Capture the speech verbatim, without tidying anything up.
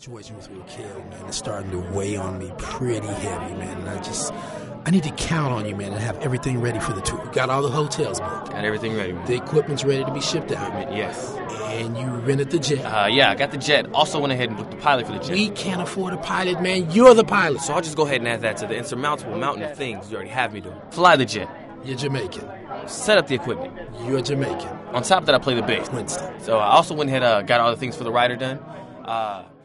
situation with Raquel, man, is starting to weigh on me pretty heavy, man. And I just, I need to count on you, man, and have everything ready for the tour. Got all the hotels booked. Got everything ready, man. The equipment's ready to be shipped out. Yes. And you rented the jet. Uh, yeah, I got the jet. Also went ahead and booked the pilot for the jet. We can't afford a pilot, man. You're the pilot. So I'll just go ahead and add that to the insurmountable mountain of things you already have me doing. Fly the jet. You're Jamaican. Set up the equipment. You're Jamaican. On top of that, I play the bass. Winston. So I also went ahead and uh, got all the things for the rider done. Uh...